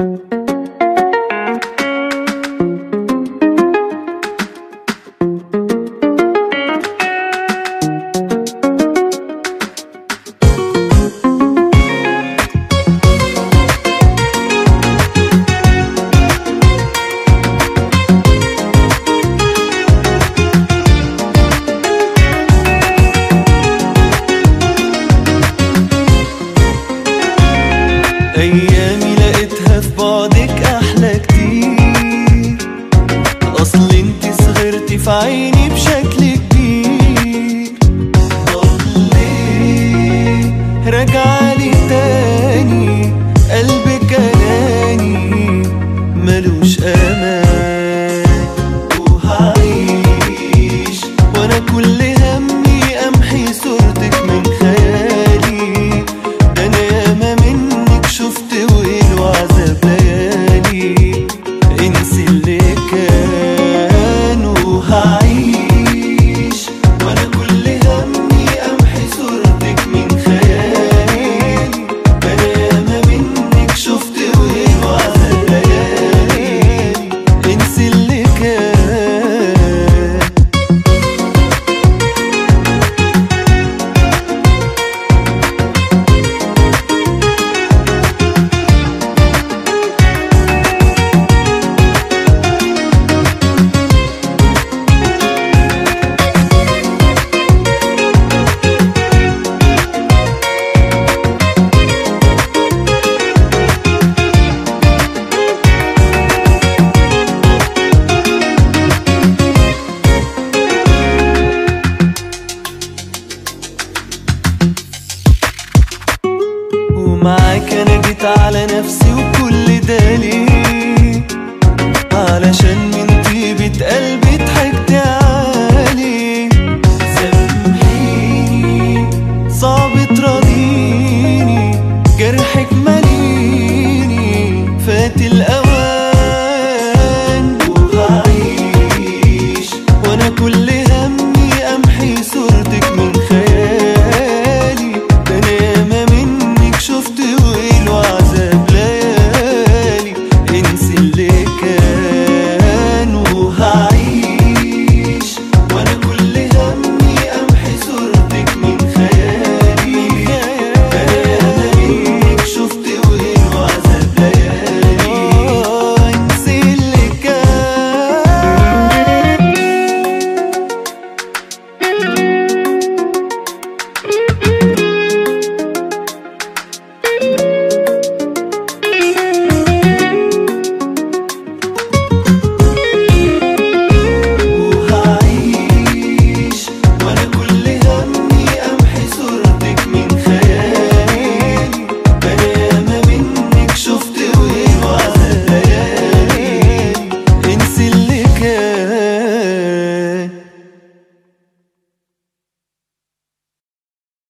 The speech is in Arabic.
أيامي لقيتها في بعدك أحلى كتير، أصل انتي صغرتي في عيني بشكل كبير. طب ليه راجعالي تاني؟ قلبك أناني ملوش أمان، وهعيش وأنا كل همي أمحي صورتك من خيالي. ده أنا ياما منك شفت ويل وعذاب ليالي، انسي اللي كان وهعيش وأنا كل همي أمحي صورتك من خيالي. ده أنا ياما منك شفت ويل وعذاب ليالي، انسي اللي كان. ومعاك انا جيت على نفسي وكل ده ليه؟ علشان من طيبة قلبي ضحكت عليه. سامحيني صعب تراضيني، جرحك ماليني فات الأوان. وهعيش وانا كل همي امحي صورتك من خيالي. ده انا ياما منك شفت ويل وعذاب ليالي، انسي اللي كان. وهعيش وانا كل همي امحي صورتك من خيالي. ده انا ياما منك شفت ويل وعذاب ليالي، انسي اللي كان.